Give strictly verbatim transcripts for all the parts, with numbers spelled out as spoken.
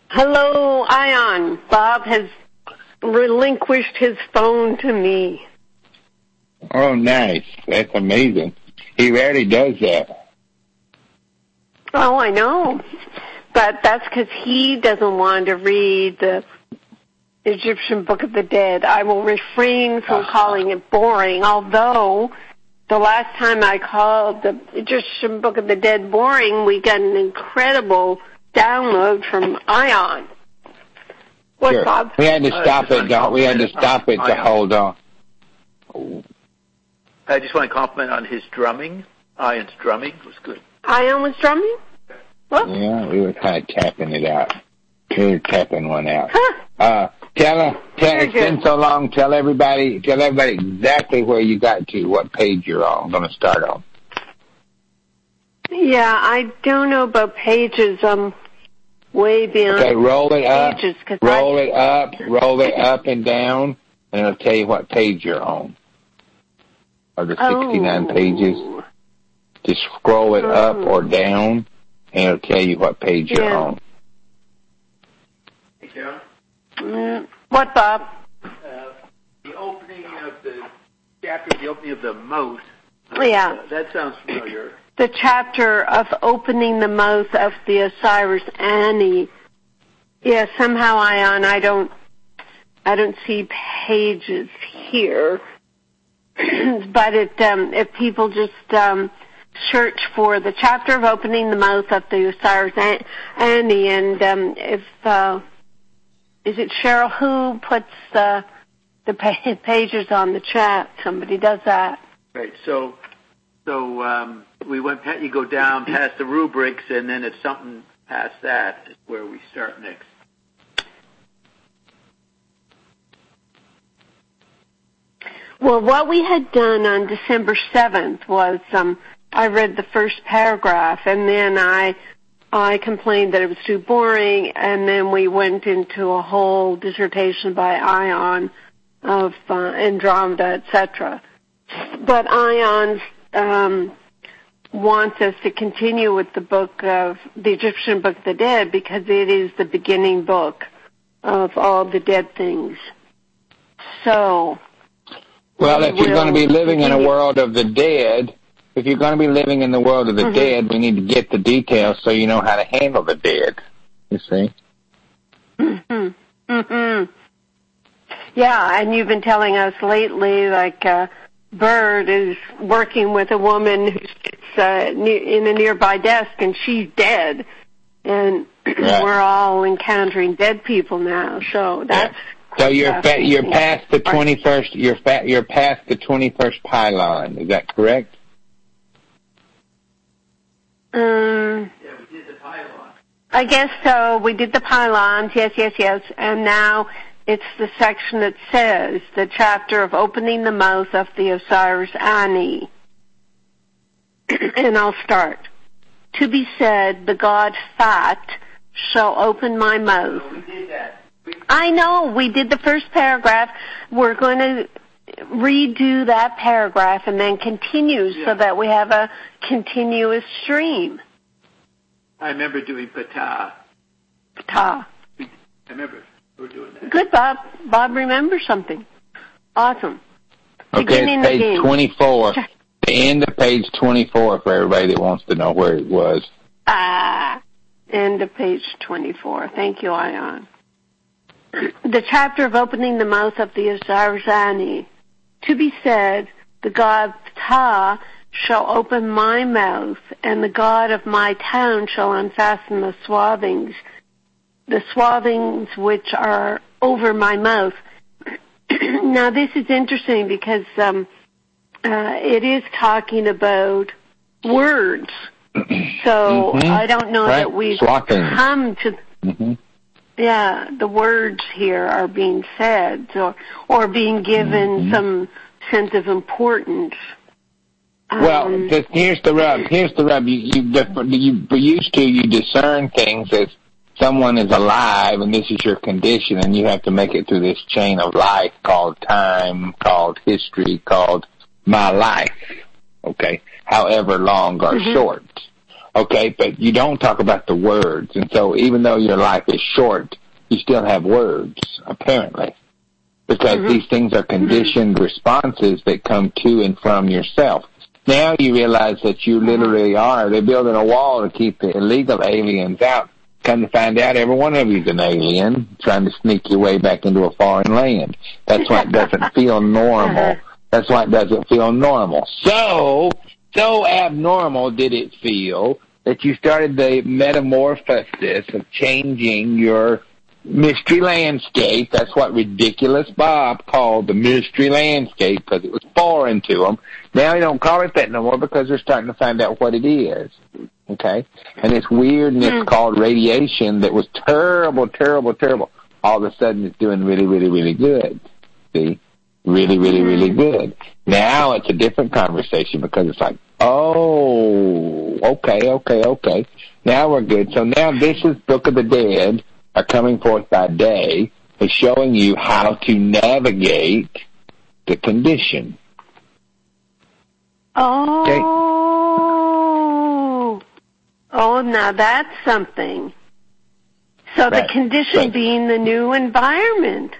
Hello, Ion. Bob has relinquished his phone to me. Oh, nice. That's amazing. He rarely does that. Oh, I know. But that's because he doesn't want to read the Egyptian Book of the Dead. I will refrain from uh-huh. calling it boring, although the last time I called the Egyptian Book of the Dead boring, we got an incredible download from Ion. What, sure. Bob? We had to stop uh, it. To, we had to stop it to Ion. Hold on. I just want to compliment on his drumming. Ion's drumming was good. Ion was drumming? What? Yeah, we were kind of tapping it out. We were tapping one out. Huh. Uh, tell her, tell, it's good. been so long. Tell everybody, tell everybody exactly where you got to, what page you're on. I'm going to start on. Yeah, I don't know about pages. I'm way beyond Okay, roll it up, pages, roll I... it up, roll it up and down, and it'll tell you what page you're on. Of the sixty-nine oh. pages. Just scroll it oh. up or down, and it'll tell you what page yeah. you're on. Hey, Carol? Mm, what, Bob? Uh, the opening of the chapter, the opening of the mouth. Yeah. Uh, that sounds familiar. The chapter of opening the mouth of the Osiris Ani. Yeah, somehow, Ion, I don't, I don't see pages here. But it, um, if people just um, search for the chapter of opening the mouth of the Osiris Ani, and um, if uh, is it Cheryl who puts uh, the pages on the chat? Somebody does that. Right. So, so um, we went. You go down past the rubrics, and then if something past that is where we start next. Well, what we had done on December seventh was um, I read the first paragraph, and then I I complained that it was too boring, and then we went into a whole dissertation by Ion of uh, Andromeda, et cetera. But Ion um, wants us to continue with the book of the Egyptian Book of the Dead because it is the beginning book of all the dead things. So... Well, if you're going to be living in a world of the dead, if you're going to be living in the world of the mm-hmm. dead, we need to get the details so you know how to handle the dead, you see? Mm-hmm. Mm-hmm. Yeah, and you've been telling us lately, like, uh, Bird is working with a woman who sits uh, in a nearby desk, and she's dead. And right. we're all encountering dead people now, so that's... Yeah. So you're fa- you're past the twenty-first. You're fa- you're past the twenty-first pylon. Is that correct? Um. Yeah, we did the pylon. I guess so. We did the pylons. Yes, yes, yes. And now it's the section that says the chapter of opening the mouth of the Osiris Ani. And I'll start. To be said, the god Fat shall open my mouth. So we did that. I know, we did the first paragraph. We're going to redo that paragraph and then continue yeah. so that we have a continuous stream. I remember doing Ptah. Ptah. I remember we were doing that. Good, Bob. Bob remembers something. Awesome. Okay, Beginning page again. twenty-four. The end of page twenty-four for everybody that wants to know where it was. Ah, end of page twenty-four. Thank you, Ion. The chapter of opening the mouth of the Osiris Ani. To be said, the god Ptah shall open my mouth, and the god of my town shall unfasten the swathings, the swathings which are over my mouth. Now, this is interesting because um, uh, it is talking about words. So mm-hmm. I don't know right. that we've Swathings. come to... Mm-hmm. Yeah, the words here are being said or or being given mm-hmm. some sense of importance. Um, well, this, here's the rub. Here's the rub. You, you, you used to you discern things as someone is alive, and this is your condition, and you have to make it through this chain of life called time, called history, called my life. Okay, however long or mm-hmm. short. Okay, but you don't talk about the words. And so even though your life is short, you still have words, apparently. Because mm-hmm. these things are conditioned mm-hmm. responses that come to and from yourself. Now you realize that you literally are. They're building a wall to keep the illegal aliens out. Come to find out, every one of you is an alien trying to sneak your way back into a foreign land. That's why it doesn't feel normal. That's why it doesn't feel normal. So, so abnormal did it feel that you started the metamorphosis of changing your mystery landscape. That's what Ridiculous Bob called the mystery landscape, because it was foreign to them. Now they don't call it that no more because they're starting to find out what it is. Okay? And this weirdness mm. called radiation that was terrible, terrible, terrible, all of a sudden it's doing really, really, really good. See? Really, really, really good. Now it's a different conversation because it's like, oh, okay, okay, okay. Now we're good. So now this is Book of the Dead, are coming forth by day, is showing you how to navigate the condition. Oh, okay. Oh, now that's something. So right. the condition right. being the new environment.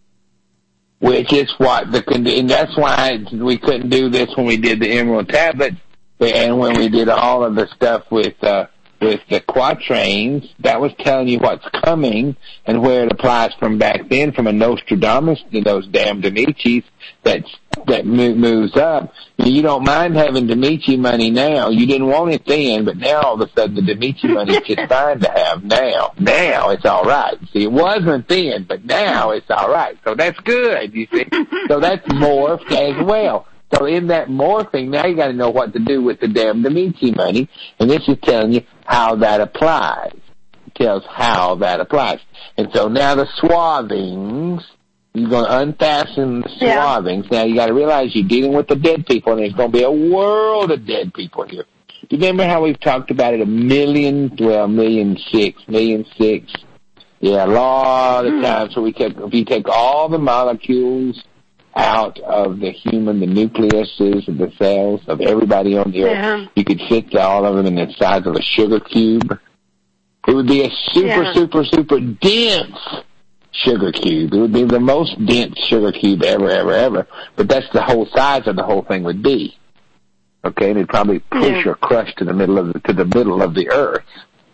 Which is what the condition, that's why we couldn't do this when we did the Emerald Tablet, and when we did all of the stuff with, uh, with the quatrains, that was telling you what's coming and where it applies from back then, from a Nostradamus to those damn Demichis that that moves up. You don't mind having Demichi money now. You didn't want it then, but now all of a sudden the Demichi money is just fine to have now. Now it's all right. See, it wasn't then, but now it's all right. So that's good, you see. So that's morphed as well. So in that morphing, now you got to know what to do with the damn Demichi money, and this is telling you how that applies. It tells how that applies. And so now the swathings, you're going to unfasten the swathings. Yeah. Now you got to realize you're dealing with the dead people, and there's going to be a world of dead people here. You remember how we've talked about it a million, well, million six, million six, yeah, a lot of times. So we take, if you take all the molecules out of the human, the nucleuses of the cells of everybody on the earth, yeah. you could fit all of them in the size of a sugar cube. It would be a super, yeah. super, super dense sugar cube. It would be the most dense sugar cube ever, ever, ever. But that's the whole size of the whole thing would be. Okay, and it'd probably push yeah. or crush to the middle of the, to the middle of the earth.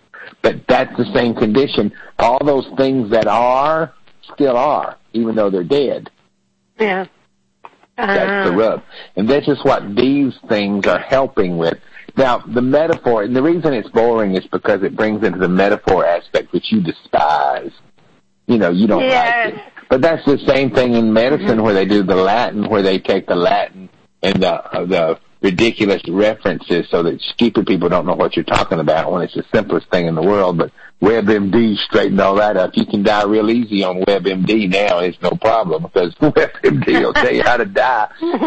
But that's the same condition. All those things that are still are, even though they're dead. Yeah. Uh-huh. That's the rub. And this is what these things are helping with. Now, the metaphor, and the reason it's boring is because it brings into the metaphor aspect, which you despise. You know, you don't yes. like it. But that's the same thing in medicine mm-hmm. where they do the Latin, where they take the Latin and the, uh, the ridiculous references so that stupid people don't know what you're talking about when it's the simplest thing in the world. But WebMD straightened all that up. You can die real easy on WebMD now. It's no problem because WebMD will tell you how to die.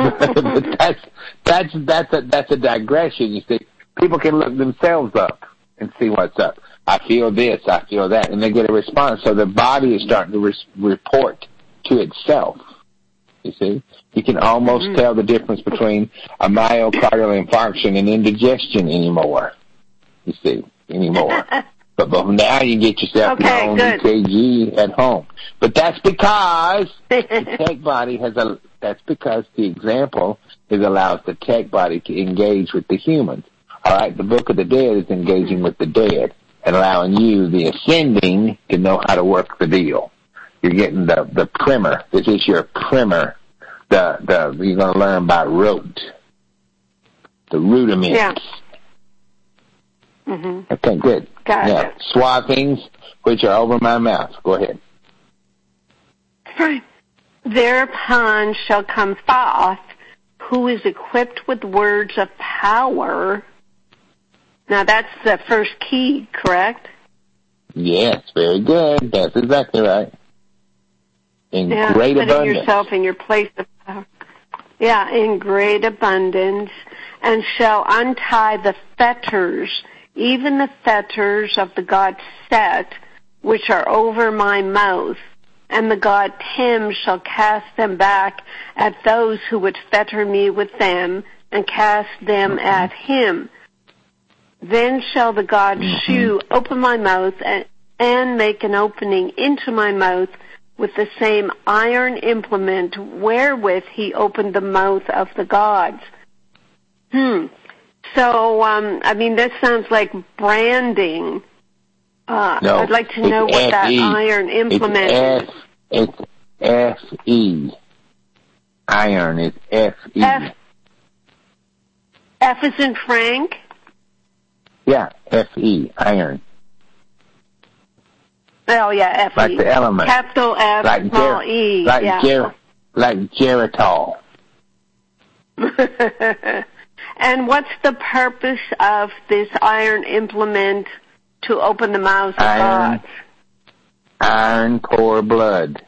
But that's, that's, that's a, that's a digression. You see, people can look themselves up and see what's up. I feel this, I feel that, and they get a response. So the body is starting to re- report to itself. You see, you can almost mm-hmm. tell the difference between a myocardial infarction and indigestion anymore. You see, anymore. But, but now you get yourself okay, your own good. E K G at home. But that's because the tech body has a. That's because the example is allows the tech body to engage with the humans. All right, the Book of the Dead is engaging with the dead and allowing you, the ascending, to know how to work the deal. You're getting the the primer. This is your primer. The the you're going to learn by rote. The rudiments. Yeah. Mm-hmm. Okay, good. Got now, it. swathings, which are over my mouth. Go ahead. Right. Thereupon shall come Thoth, who is equipped with words of power. Now that's the first key, correct? Yes, very good. That's exactly right. In yeah, great putting abundance. yourself in your place of power. Yeah, in great abundance, and shall untie the fetters, even the fetters of the god Set, which are over my mouth, and the god Tim shall cast them back at those who would fetter me with them, and cast them mm-hmm. at him. Then shall the god Mm-hmm. Shu open my mouth and, and make an opening into my mouth with the same iron implement wherewith he opened the mouth of the gods. Hmm. So, um, I mean, this sounds like branding. Uh, No, I'd like to know what that F E. iron implement it's is. F, it's F E. Iron is F E. F, F is in Frank? Yeah, F E, iron. Oh, yeah, F E. Like the element. Capital F, Like small Ger- E. Like yeah. Ger- like Geritol. And what's the purpose of this iron implement to open the mouths of Iron. gods? Iron pour blood.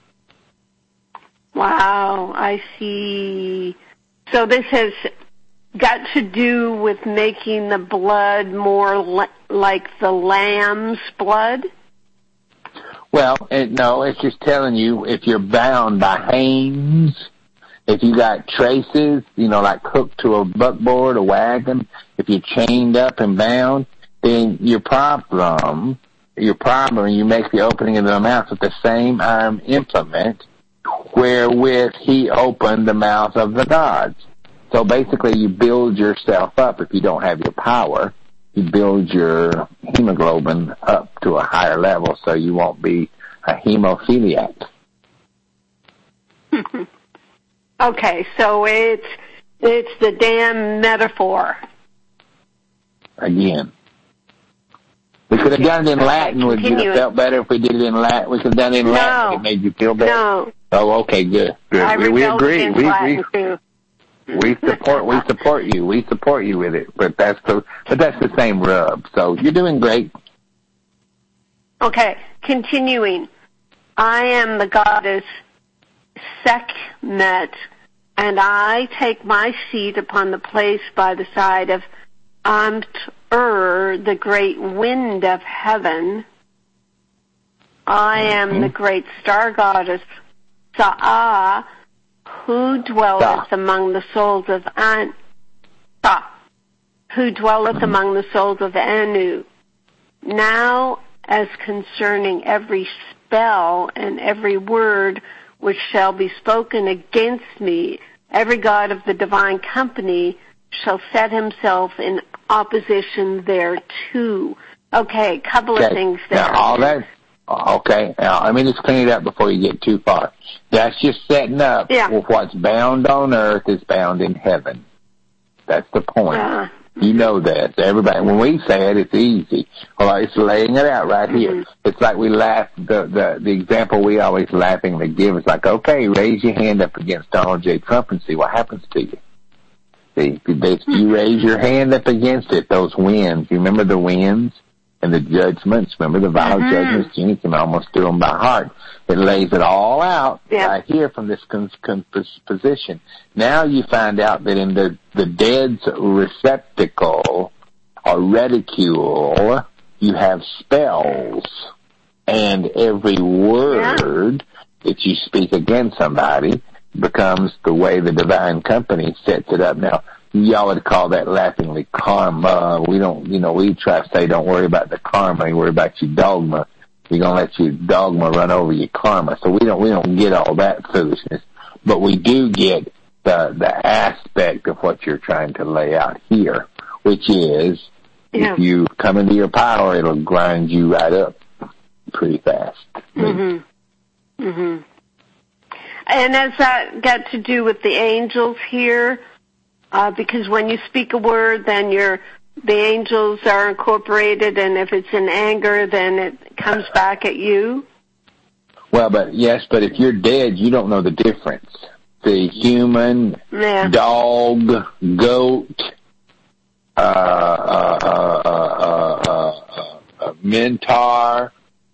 Wow, I see. So this has got to do with making the blood more le- like the lamb's blood? Well, it, no, it's just telling you if you're bound by Hames, if you got traces, you know, like hooked to a buckboard, a wagon, if you're chained up and bound, then your problem, your problem, you make the opening of the mouth with the same iron implement wherewith he opened the mouth of the gods. So basically you build yourself up if you don't have your power. You build your hemoglobin up to a higher level so you won't be a hemophiliac. Okay, so it's it's the damn metaphor. Again. We could have done it in Latin. Would you have felt better if we did it in Latin? We could have done it in No. Latin. It made you feel better. No. Oh, okay, good. Good. I We, we rebelled agree. against We, Latin we, too. we support. We support you. We support you with it. But that's the. But that's the same rub. So you're doing great. Okay, continuing. I am the goddess Sekhmet, and I take my seat upon the place by the side of Amt-Ur, the great wind of heaven. I am Mm-hmm. the great star goddess Sa'ah, who dwelleth Sa. among the souls of An, Sa, who dwelleth Mm-hmm. among the souls of Anu. Now, as concerning every spell and every word which shall be spoken against me, every god of the divine company shall set himself in opposition thereto. Okay, a couple of Okay. things there. Now, all that. Okay. Now, let me just clean it up before you get too far. That's just setting up Yeah. with what's bound on earth is bound in heaven. That's the point. Uh, You know that. Everybody, when we say it, it's easy. Well, it's laying it out right here. Mhm. It's like we laugh, the, the, the example we always laughingly give is like, okay, raise your hand up against Donald J. Trump and see what happens to you. See, if you raise your hand up against it, those winds, you remember the winds and the judgments, remember the vow Mhm. judgments, you can almost do them by heart. It lays it all out Yeah. right here from this con- con- position. Now you find out that in the, the dead's receptacle or reticule, you have spells, and every word yeah. that you speak against somebody becomes the way the divine company sets it up. Now, y'all would call that laughingly karma. We don't, you know, we try to say don't worry about the karma, you worry about your dogma. You're going to let your dogma run over your karma. So we don't, we don't get all that foolishness, but we do get the, the aspect of what you're trying to lay out here, which is yeah. if you come into your power, it'll grind you right up pretty fast. Mm-hmm. Mm-hmm. And has that got to do with the angels here? Uh, because when you speak a word, then you're, the angels are incorporated, and if it's in anger, then it comes back at you? Well, but yes, but if you're dead, you don't know the difference. The human, yeah. dog, goat, uh, uh, uh, uh, uh, uh, mentor,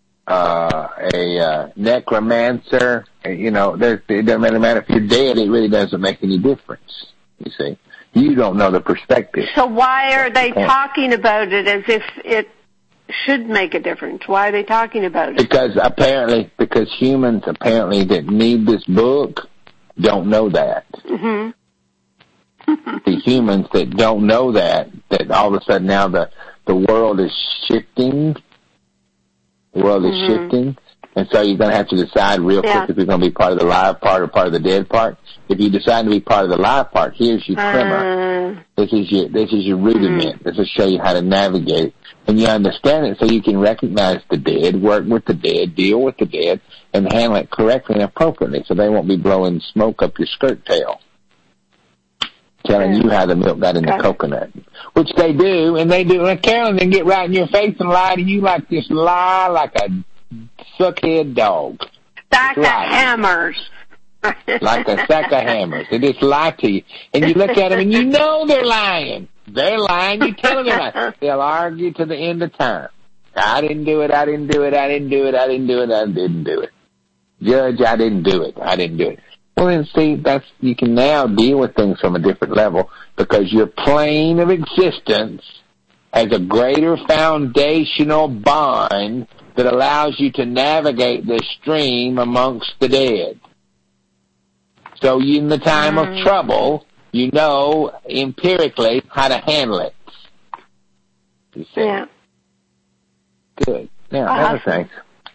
uh, a uh, necromancer, you know, there's, it doesn't really matter if you're dead, it really doesn't make any difference, you see. You don't know the perspective. So why are they talking about it as if it should make a difference? Why are they talking about it? Because apparently, because humans apparently that need this book don't know that. Mm-hmm. the humans that don't know that, that all of a sudden now the, the world is shifting. The world is mm-hmm. shifting. And so you're going to have to decide real yeah. quick if you're going to be part of the live part or part of the dead part. If you decide to be part of the live part, here's your primer. Uh, this is your this is your rudiment. Mm-hmm. This will show you how to navigate. And you understand it so you can recognize the dead, work with the dead, deal with the dead, and handle it correctly and appropriately so they won't be blowing smoke up your skirt tail, telling you how the milk got in the coconut, which they do, and they do. And Carolyn, they get right in your face and lie to you like this, lie like a suckhead dog. Sack of hammers. Like a sack of hammers. They just lie to you. And you look at them and you know they're lying. They're lying. You tell them they're lying. They'll argue to the end of time. I didn't do it. I didn't do it. I didn't do it. I didn't do it. I didn't do it. Judge, I didn't do it. I didn't do it. Well, then, see, that's, you can now deal with things from a different level because your plane of existence has a greater foundational bond that allows you to navigate the stream amongst the dead. So in the time mm. of trouble, you know empirically how to handle it. You see? Yeah. Good. Now, uh, other things.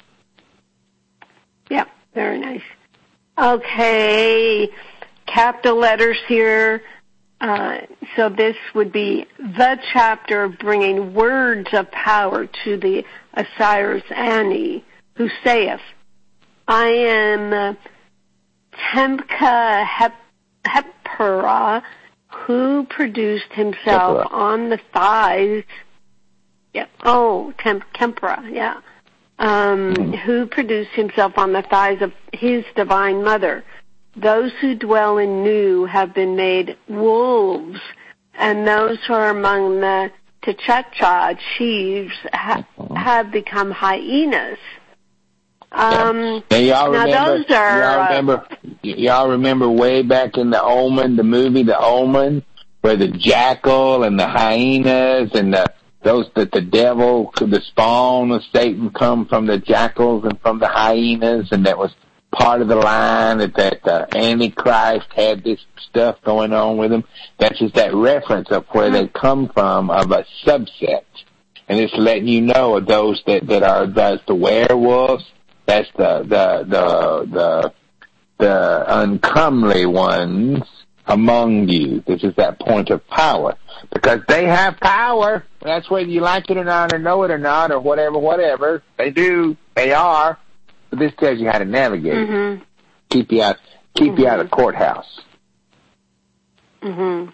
Yeah, very nice. Okay, capital letters here. Uh, so this would be the chapter bringing words of power to the Osiris Ani, who saith, I am uh, Tempka Hep- Hepera, who produced himself Hepera. on the thighs. Yeah. Oh, Temp- Kempra, yeah. Um, mm-hmm. Who produced himself on the thighs of his divine mother. Those who dwell in Nu have been made wolves, and those who are among the Tchatcha chiefs ha- mm-hmm. have become hyenas. Um, yeah. y'all now remember, those are, y'all remember, uh, y'all remember way back in the Omen, the movie The Omen, where the jackal and the hyenas and the those that the devil, the spawn of Satan, come from the jackals and from the hyenas, and that was part of the line that that uh, Antichrist had this stuff going on with him. That's just that reference of where they come from, of a subset, and it's letting you know of those that that are that's the werewolves. That's the the the the the uncomely ones among you. This is that point of power. Because they have power. That's whether you like it or not, or know it or not, or whatever, whatever. They do. They are. But this tells you how to navigate. Mm-hmm. Keep you out, keep mm-hmm. you out of the courthouse. Mm-hmm.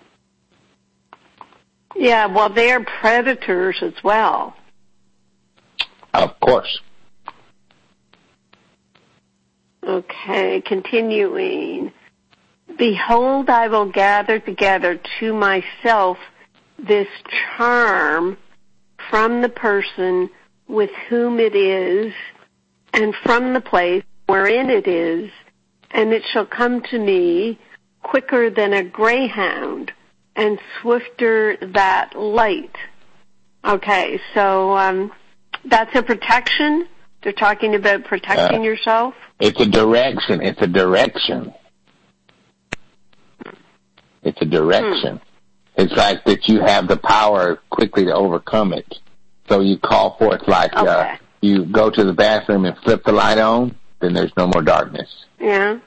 Yeah, well, they're predators as well. Of course. Okay, continuing. Behold, I will gather together to myself this charm from the person with whom it is, and from the place wherein it is, and it shall come to me quicker than a greyhound, and swifter that light. Okay, so um, that's a protection? They're talking about protecting uh, yourself? It's a direction. It's a direction. It's a direction. Hmm. It's like that you have the power quickly to overcome it. So you call forth like okay. uh, you go to the bathroom and flip the light on, then there's no more darkness. Yeah.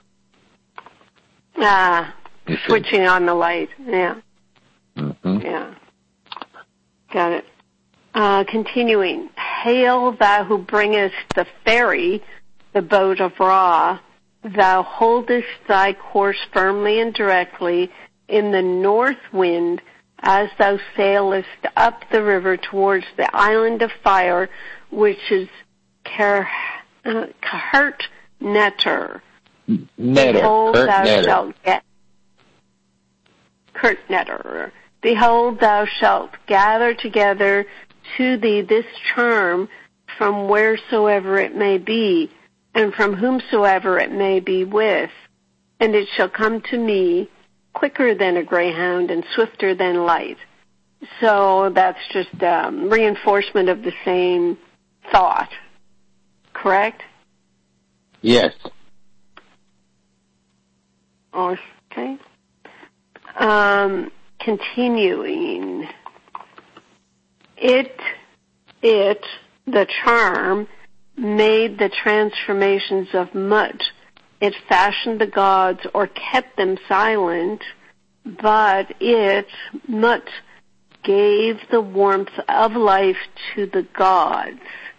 Ah, switching on the light. Yeah. Mm-hmm. Yeah. Got it. Uh, continuing. Hail, thou who bringest the ferry, the boat of Ra. Thou holdest thy course firmly and directly in the north wind as thou sailest up the river towards the island of fire, which is Kahert Netter. Netter. Behold, Kurt thou Netter. shalt get Kurt Netter. Behold, thou shalt gather together to thee this charm from wheresoever it may be, and from whomsoever it may be with, and it shall come to me quicker than a greyhound and swifter than light. So that's just um, reinforcement of the same thought, correct? Yes. Okay. um, continuing, it, it, the charm, made the transformations of Mut. It fashioned the gods or kept them silent, but it, Mut, gave the warmth of life to the gods.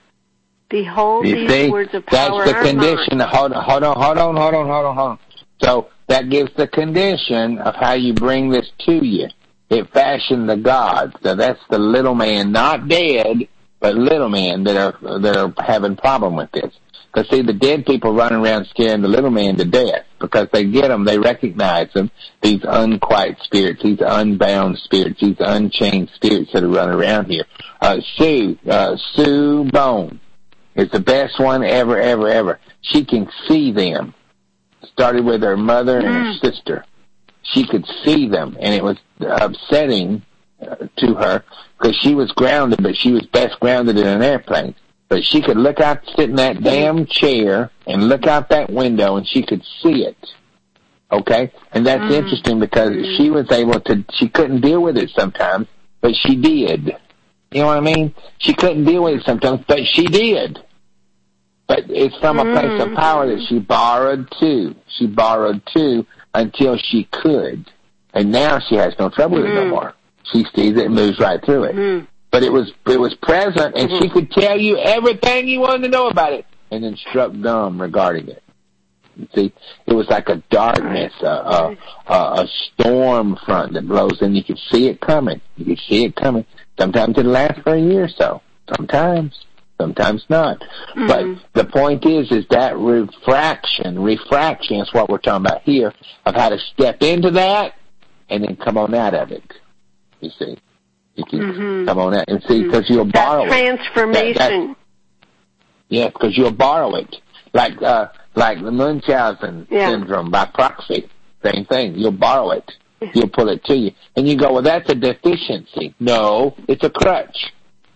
Behold, you these see, words of power that's the are condition. mine. Hold on, hold on, hold on, hold on, hold on, hold on. So that gives the condition of how you bring this to you. It fashioned the gods. So that's the little man, not dead, but little man that are that are having problem with this. Because see, the dead people running around scaring the little man to death because they get them, they recognize them. These unquiet spirits, these unbound spirits, these unchained spirits that are running around here. Uh, Sue, uh, Sue Bone is the best one ever, ever, ever. She can see them. Started with her mother and her sister. She could see them, and it was upsetting uh, to her because she was grounded, but she was best grounded in an airplane. But she could look out, sit in that damn chair, and look out that window, and she could see it. Okay? And that's mm. interesting because she was able to, she couldn't deal with it sometimes, but she did. You know what I mean? She couldn't deal with it sometimes, but she did. But it's from a place of power that she borrowed to. She borrowed to until she could. And now she has no trouble with it no more. She sees it and moves right through it. Mm. But it was it was present, and mm-hmm. she could tell you everything you wanted to know about it, and then struck dumb regarding it. You see, it was like a darkness, a, a, a, a storm front that blows in. You could see it coming. You could see it coming. Sometimes it lasts for a year or so. Sometimes. Sometimes not. Mm-hmm. But the point is, is that refraction, refraction is what we're talking about here, of how to step into that and then come on out of it. You see. You can mm-hmm. come on out and see, because you'll borrow that transformation. it. Transformation. Yeah, because you'll borrow it. Like, uh, like the Munchausen yeah. syndrome by proxy. Same thing. You'll borrow it. You'll pull it to you. And you go, well, that's a deficiency. No, it's a crutch.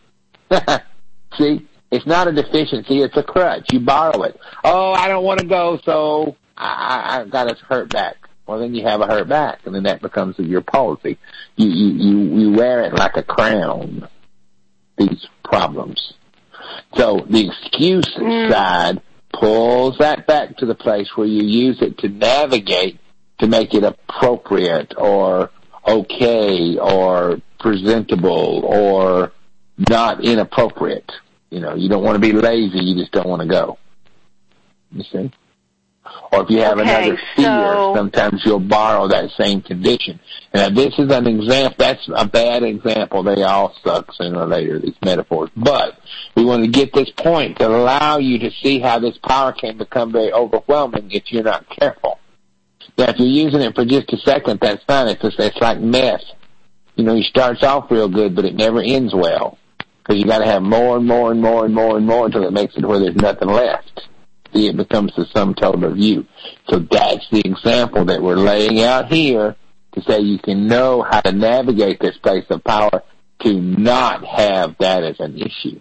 See? It's not a deficiency, it's a crutch. You borrow it. Oh, I don't want to go, so I, I got a hurt back. Well, then you have a hurt back, and then that becomes your palsy. You, you, you, you wear it like a crown, these problems. So the excuse mm. side pulls that back to the place where you use it to navigate to make it appropriate or okay or presentable or not inappropriate. You know, you don't want to be lazy, you just don't want to go. You see? Or if you have okay, another fear, so... sometimes you'll borrow that same condition. And this is an example, that's a bad example. They all suck sooner or later, these metaphors. But we want to get this point to allow you to see how this power can become very overwhelming if you're not careful. Now, if you're using it for just a second, that's fine. It's, just, it's like meth. You know, it starts off real good, but it never ends well. Because you got to have more and more and more and more and more until it makes it where there's nothing left. See, it becomes the sum total of you. So that's the example that we're laying out here to say you can know how to navigate this place of power to not have that as an issue.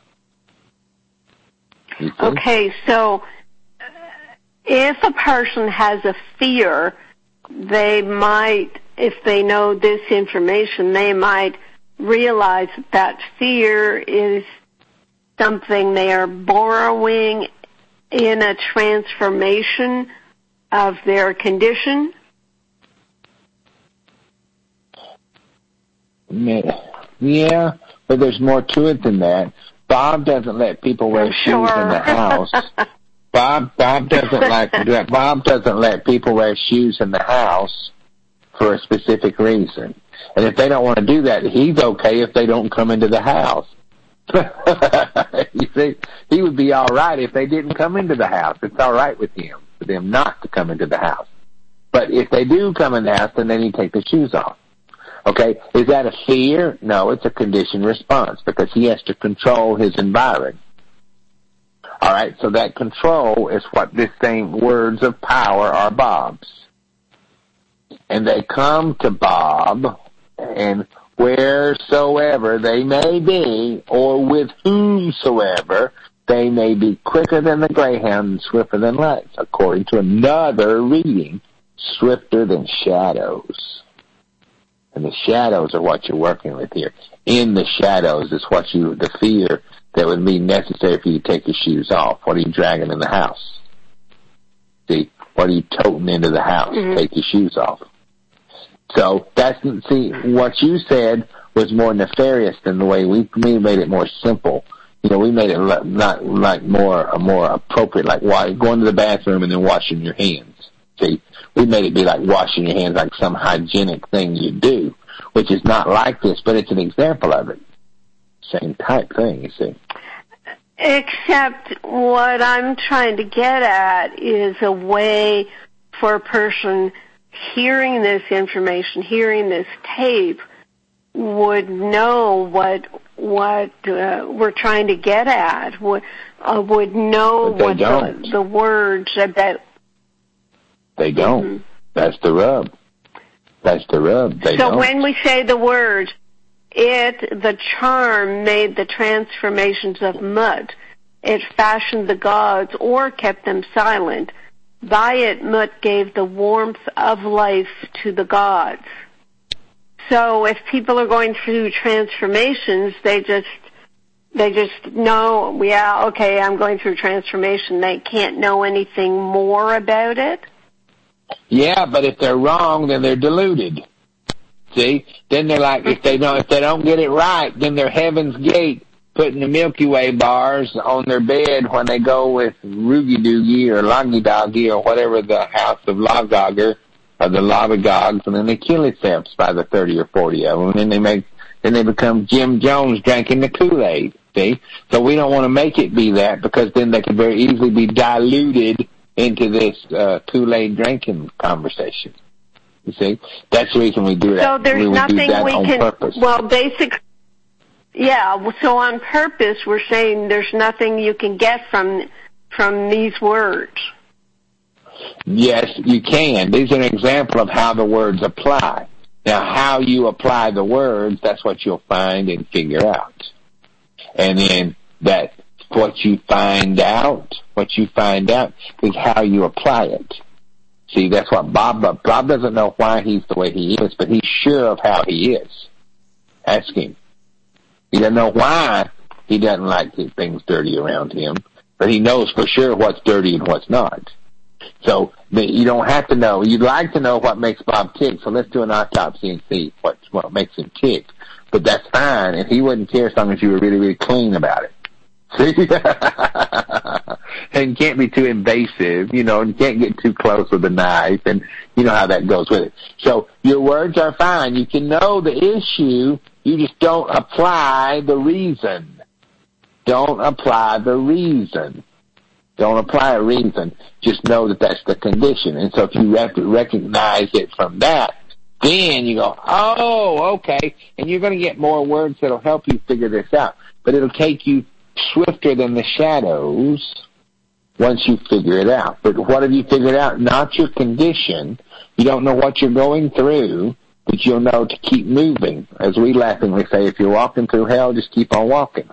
Okay, so if a person has a fear, they might, if they know this information, they might realize that, that fear is something they are borrowing in a transformation of their condition. Yeah, but there's more to it than that. Bob doesn't let people wear shoes sure. in the house. Bob Bob doesn't like Bob doesn't let people wear shoes in the house for a specific reason. And if they don't want to do that, he's okay if they don't come into the house. You see, he would be all right if they didn't come into the house. It's all right with him for them not to come into the house. But if they do come in the house, then they need to take their shoes off. Okay, is that a fear? No, it's a conditioned response because he has to control his environment. All right, so that control is what this same words of power are Bob's. And they come to Bob, and wheresoever they may be, or with whomsoever, they may be quicker than the greyhound and swifter than lights, according to another reading, swifter than shadows. And the shadows are what you're working with here. In the shadows is what you, the fear that would be necessary for you to take your shoes off. What are you dragging in the house? See, what are you toting into the house? Mm-hmm. Take your shoes off. So that's, see, what you said was more nefarious than the way we, we made it more simple. You know, we made it not like more, more appropriate, like going to the bathroom and then washing your hands. See, we made it be like washing your hands, like some hygienic thing you do, which is not like this, but it's an example of it. Same type thing, you see. Except what I'm trying to get at is a way for a person hearing this information, hearing this tape, would know what what uh, we're trying to get at, would, uh, would know what the, the words that... They don't. Mm-hmm. That's the rub. That's the rub. They so don't. When we say the words, it, the charm made the transformations of mud. It fashioned the gods or kept them silent. By it, Mut gave the warmth of life to the gods. So if people are going through transformations, they just they just know, yeah, okay, I'm going through transformation. They can't know anything more about it. Yeah, but if they're wrong, then they're deluded. See? Then they're like, if they don't, if they don't get it right, then they're Heaven's Gate putting the Milky Way bars on their bed when they go with Roogie Doogie or Loggy Doggy or whatever the house of Logogger or the Lobagogs, and then they kill themselves by the thirty or forty of them, and then they make, then they become Jim Jones drinking the Kool-Aid. See? So we don't want to make it be that, because then they can very easily be diluted into this uh, Kool-Aid drinking conversation. You see? That's the reason we do that. So there's we nothing do that we on can, purpose. well, basic, yeah, so on purpose we're saying there's nothing you can get from from these words. Yes, you can. These are an example of how the words apply. Now, how you apply the words, that's what you'll find and figure out. And then that, what you find out, what you find out is how you apply it. See, that's what Bob, Bob doesn't know why he's the way he is, but he's sure of how he is. Ask him. He doesn't know why he doesn't like things dirty around him, but he knows for sure what's dirty and what's not. So you don't have to know. You'd like to know what makes Bob tick, so let's do an autopsy and see what, what makes him tick. But that's fine, and he wouldn't care as long as you were really, really clean about it. See? And you can't be too invasive, you know, and you can't get too close with the knife, and you know how that goes with it. So your words are fine. You can know the issue, you just don't apply the reason. Don't apply the reason. Don't apply a reason. Just know that that's the condition. And so if you rec- recognize it from that, then you go, oh, okay. And you're going to get more words that will help you figure this out. But it'll take you swifter than the shadows once you figure it out. But what have you figured out? Not your condition. You don't know what you're going through, but you'll know to keep moving. As we laughingly say, if you're walking through hell, just keep on walking.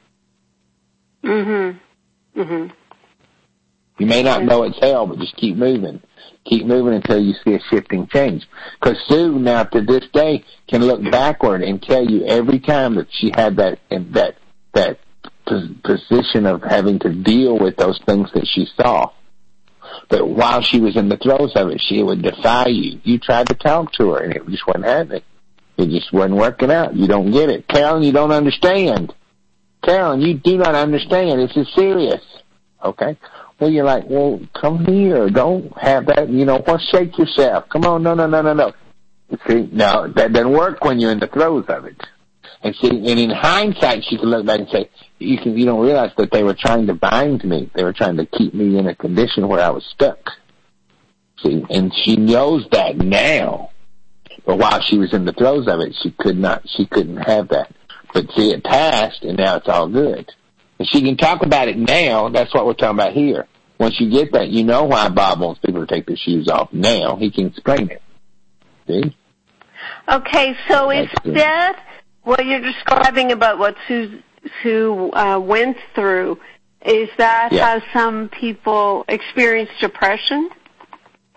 Mm-hmm. Mm-hmm. You may not know it's hell, but just keep moving. Keep moving until you see a shifting change. Because Sue, now to this day, can look backward and tell you every time that she had that that that position of having to deal with those things that she saw. But while she was in the throes of it, she would defy you. You tried to talk to her, and it just wasn't happening. It just wasn't working out. You don't get it. Carolyn, you don't understand. Carolyn, you do not understand. This is serious. Okay? Well, you're like, well, come here. Don't have that, you know, well, shake yourself. Come on, no, no, no, no, no. See, no, that doesn't work when you're in the throes of it. And see, and in hindsight, she can look back and say, you can, you don't realize that they were trying to bind me. They were trying to keep me in a condition where I was stuck. See, and she knows that now. But while she was in the throes of it, she could not, she couldn't have that. But see, it passed, and now it's all good. And she can talk about it now. That's what we're talking about here. Once you get that, you know why Bob wants people to take their shoes off now. He can explain it. See? Okay, so is that what you're describing about what Sue, Sue uh, went through? Is that yeah. how some people experience depression?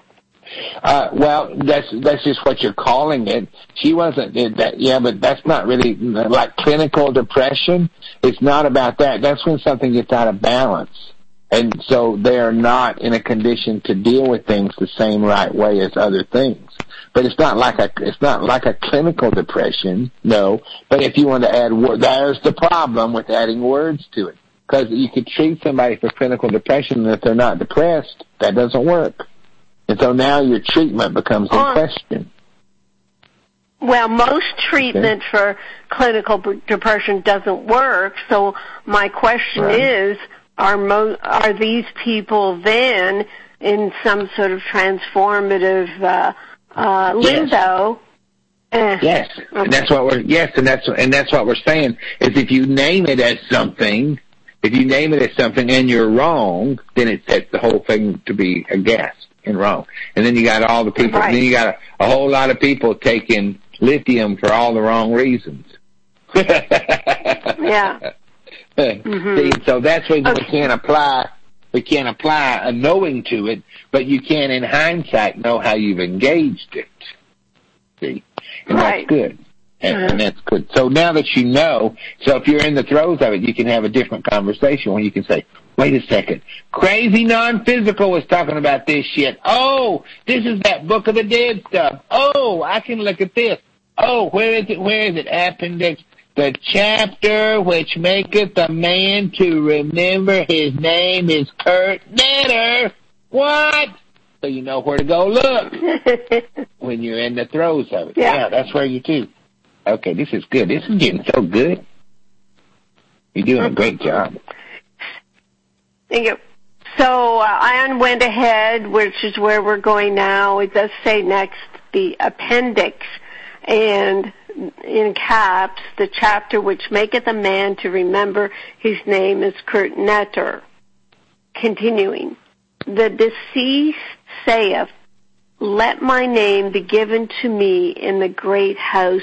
Uh, well, that's that's just what you're calling it. She wasn't that, yeah, but that's not really like clinical depression. It's not about that. That's when something gets out of balance, and so they are not in a condition to deal with things the same right way as other things. But it's not like a it's not like a clinical depression, no. But if you want to add words, there's the problem with adding words to it, because you could treat somebody for clinical depression, and if they're not depressed, that doesn't work. And so now your treatment becomes in uh, question. Well, most treatment okay. for clinical depression doesn't work. So my question right. is, are mo- are these people then in some sort of transformative uh, uh, limbo? Yes. Eh. Yes, Okay. and that's what we're yes, and that's and that's what we're saying is if you name it as something, if you name it as something and you're wrong, then it sets the whole thing to be a guess. And wrong. And then you got all the people, right. then you got a, a whole lot of people taking lithium for all the wrong reasons. Yeah. Mm-hmm. See, so that's why okay. we can't apply, we can't apply a knowing to it, but you can in hindsight know how you've engaged it. See? And right. that's good. And, mm-hmm. and that's good. So now that you know, so if you're in the throes of it, you can have a different conversation when you can say, wait a second. Crazy Non-Physical was talking about this shit. Oh, this is that Book of the Dead stuff. Oh, I can look at this. Oh, where is it? Where is it? Appendix. The chapter which maketh a man to remember his name is Kurt Netter. What? So you know where to go look when you're in the throes of it. Yeah, yeah that's where you do. Okay, this is good. This is getting so good. You're doing a great job. Thank you. So uh, Ion went ahead, which is where we're going now. It does say next the appendix, and in caps, the chapter which maketh a man to remember his name is Kurt Netter. Continuing, the deceased saith, let my name be given to me in the great house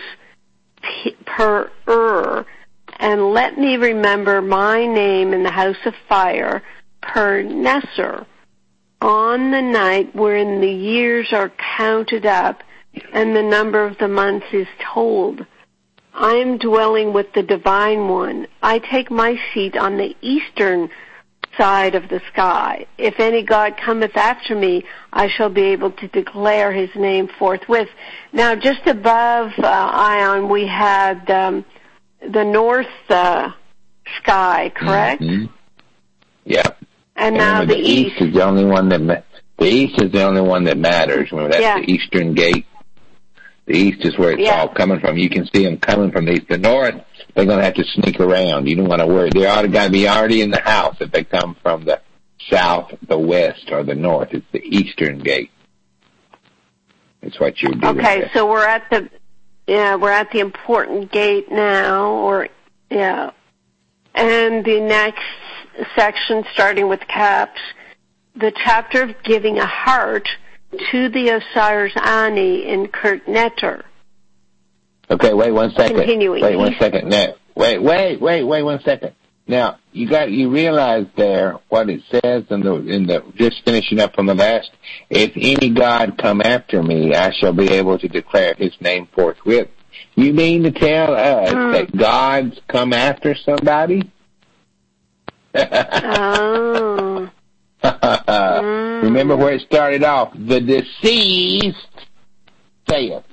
per Ur, and let me remember my name in the house of fire, per Nesser, on the night wherein the years are counted up, and the number of the months is told. I am dwelling with the Divine One. I take my seat on the eastern side of the sky. If any God cometh after me, I shall be able to declare his name forthwith. Now, just above uh, Ion, we had um, the north uh, sky, correct? Mm-hmm. Yeah. And, and now the, the east. east is the only one that ma- the east is the only one that matters. Remember, that's yeah. the eastern gate. The east is where it's yeah. all coming from. You can see them coming from the east. The north, they're going to have to sneak around. You don't want to worry. They ought to got to be already in the house if they come from the south, the west, or the north. It's the eastern gate. It's what you're doing. Okay, there. so we're at the yeah we're at the important gate now, or yeah, and the next section, starting with caps, the chapter of giving a heart to the Osiris Ani in Kurt Netter. Okay, wait one second. Continuing. Wait one second. Now, wait, wait, wait, wait one second. Now, you got you realize there what it says in the in the just finishing up from the last. If any God come after me, I shall be able to declare his name forthwith. You mean to tell us mm. that God's come after somebody? Oh. mm. Remember where it started off. The deceased saith.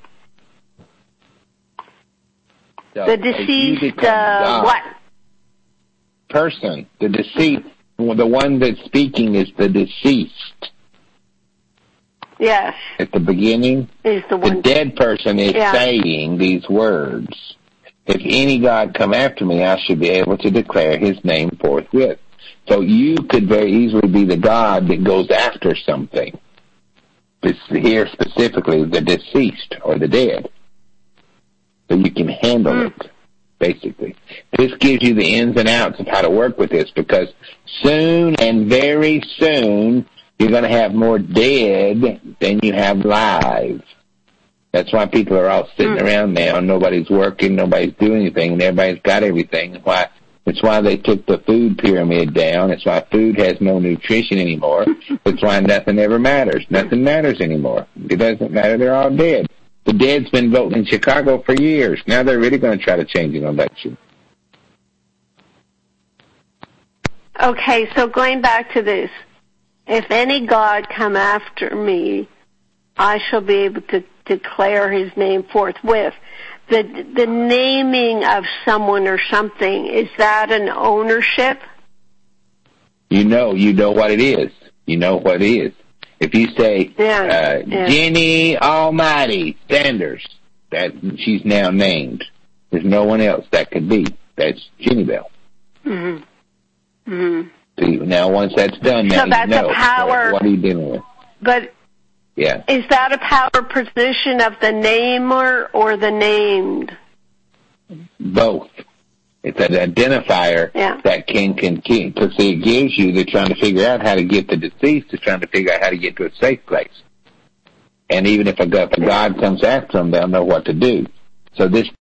So the deceased, uh, God, what? Person. The deceased. The one that's speaking is the deceased. Yes. At the beginning, is the, one. the dead person is yeah. saying these words. If any God come after me, I should be able to declare his name forthwith. So you could very easily be the God that goes after something. Here specifically, the deceased or the dead. So you can handle mm. it, basically. This gives you the ins and outs of how to work with this, because soon and very soon you're going to have more dead than you have live. That's why people are all sitting mm. around now. Nobody's working, nobody's doing anything, and everybody's got everything. Why? It's why they took the food pyramid down. It's why food has no nutrition anymore. It's why nothing ever matters. Nothing matters anymore. It doesn't matter. They're all dead. The dead's been voting in Chicago for years. Now they're really going to try to change an election. Okay, so going back to this, if any God come after me, I shall be able to declare his name forthwith. The the naming of someone or something, is that an ownership? You know, you know what it is. You know what it is. If you say, yeah, uh, yeah. Jenny Almighty Sanders, that she's now named. There's no one else that could be. That's Jenny Bell. Mm-hmm. Mm-hmm. See, now once that's done, now so that's you know a power, what, what are you dealing with. But yeah. Is that a power position of the namer or the named? Both. It's an identifier yeah. that can continue, because it gives you, they're trying to figure out how to get the deceased, they're trying to figure out how to get to a safe place. And even if a, if a God comes after them, they'll know what to do. So this